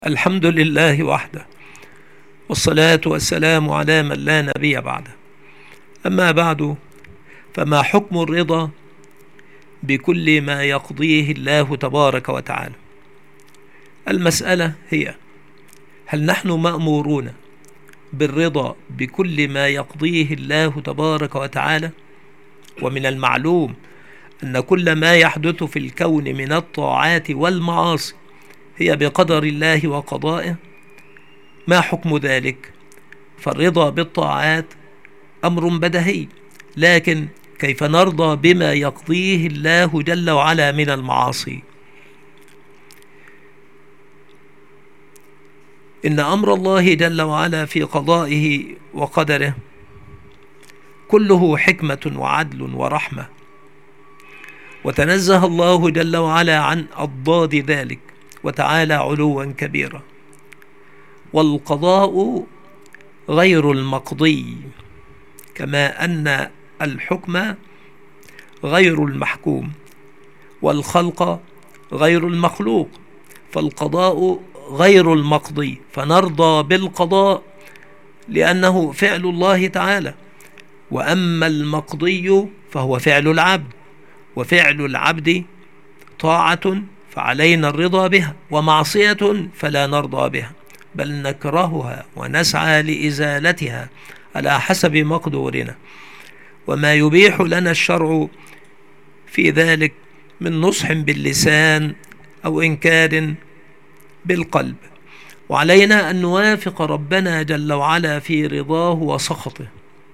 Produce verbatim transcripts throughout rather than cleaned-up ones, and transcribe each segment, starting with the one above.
الحمد لله وحده، والصلاة والسلام على من لا نبي بعده. أما بعد، فما حكم الرضا بكل ما يقضيه الله تبارك وتعالى؟ المسألة هي: هل نحن مأمورون بالرضا بكل ما يقضيه الله تبارك وتعالى؟ ومن المعلوم أن كل ما يحدث في الكون من الطاعات والمعاصي هي بقدر الله وقضائه. ما حكم ذلك؟ فالرضا بالطاعات أمر بديهي، لكن كيف نرضى بما يقضيه الله جل وعلا من المعاصي؟ إن أمر الله جل وعلا في قضائه وقدره كله حكمة وعدل ورحمة، وتنزه الله جل وعلا عن أضداد ذلك وتعالى علوا كبيرا. والقضاء غير المقضي، كما أن الحكم غير المحكوم، والخلق غير المخلوق. فالقضاء غير المقضي، فنرضى بالقضاء لأنه فعل الله تعالى، وأما المقضي فهو فعل العبد، وفعل العبد طاعة فعلينا الرضا بها، ومعصية فلا نرضى بها، بل نكرهها ونسعى لإزالتها على حسب مقدورنا. وما يبيح لنا الشرع في ذلك من نصح باللسان أو إنكار بالقلب. وعلينا أن نوافق ربنا جل وعلا في رضاه وسخطه.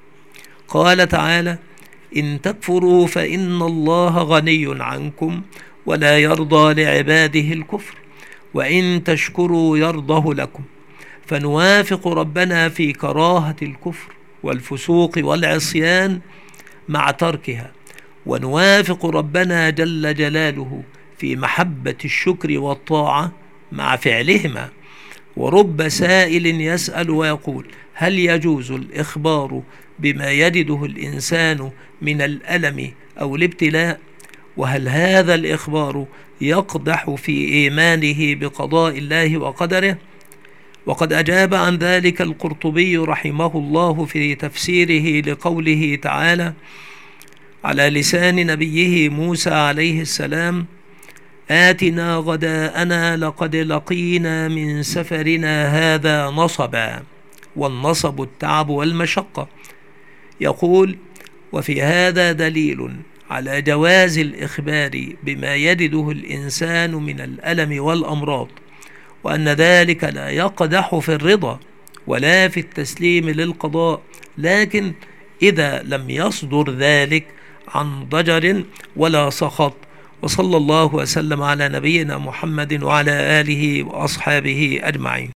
قال تعالى: إن تكفروا فإن الله غني عنكم ولا يرضى لعباده الكفر وإن تشكروا يرضه لكم. فنوافق ربنا في كراهة الكفر والفسوق والعصيان مع تركها، ونوافق ربنا جل جلاله في محبة الشكر والطاعة مع فعلهما. ورب سائل يسأل ويقول: هل يجوز الإخبار بما يجده الإنسان من الألم أو الابتلاء؟ وهل هذا الإخبار يقدح في إيمانه بقضاء الله وقدره؟ وقد أجاب عن ذلك القرطبي رحمه الله في تفسيره لقوله تعالى على لسان نبيه موسى عليه السلام: آتنا غداءنا لقد لقينا من سفرنا هذا نصبا. والنصب التعب والمشقة. يقول: وفي هذا دليل على جواز الإخبار بما يجده الإنسان من الألم والأمراض، وأن ذلك لا يقدح في الرضا ولا في التسليم للقضاء، لكن إذا لم يصدر ذلك عن ضجر ولا سخط. وصلى الله وسلم على نبينا محمد وعلى آله وأصحابه أجمعين.